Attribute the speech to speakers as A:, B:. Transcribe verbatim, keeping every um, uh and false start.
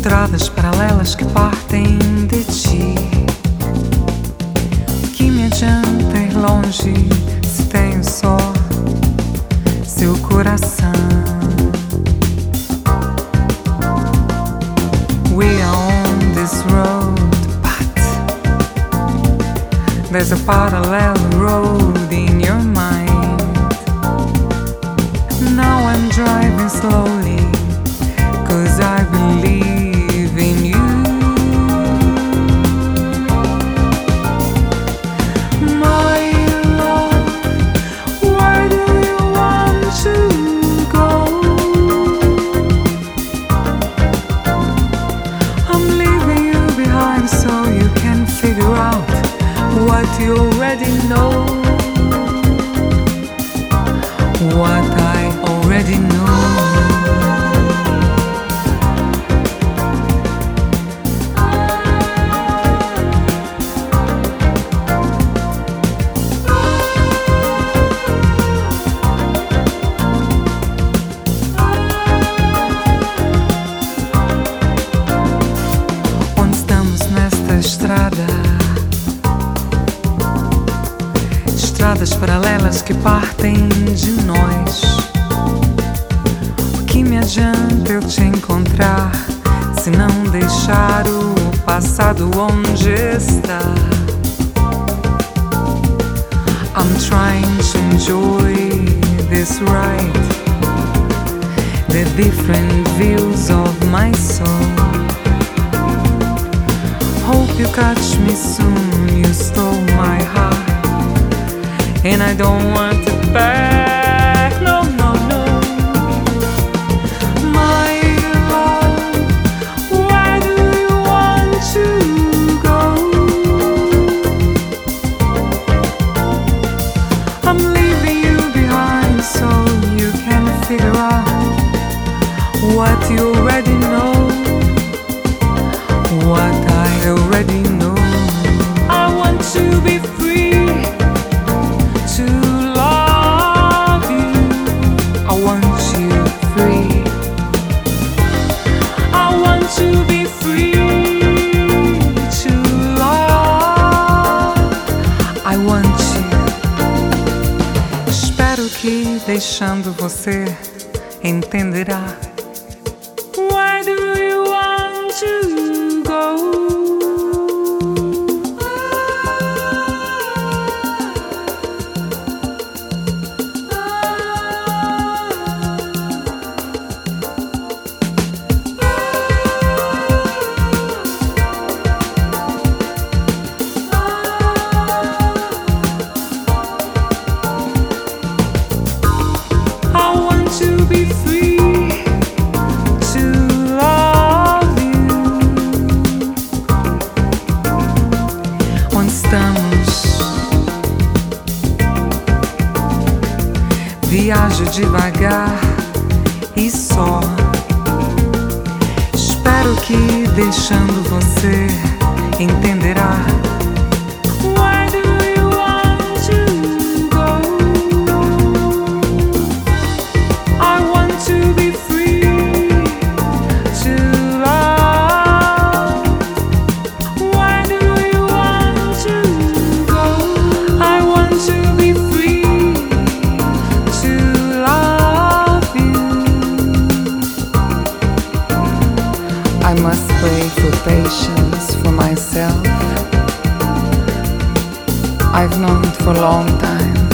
A: Estradas paralelas que partem de ti. Que me adianta ir longe se tenho só seu coração? We are on this road, but there's a parallel road in your mind. Now I'm driving slowly, 'cause I believe in you. My love, where do you want to go? I'm leaving you behind so you can figure out what you already know. What I already know. Estrada, estradas paralelas que partem de nós. O que me adianta eu te encontrar se não deixar o passado onde está? I'm trying to enjoy this ride, the different views of my soul. Hope you catch me soon. You stole my heart, and I don't want it back. No, no, no. My love, where do you want to go? I'm leaving you behind so you can figure out what you already know. What I already know. I want to be free to love you. I want you free. I want to be free to love. I want you. Espero que deixando você entenderá. Why do you want to go? Viajo devagar e só. Espero que deixando você entenderá. Why do you want to go? I want to be free to love. Why do you want to go? I want to be free. I must pray for patience for myself. I've known it for a long time.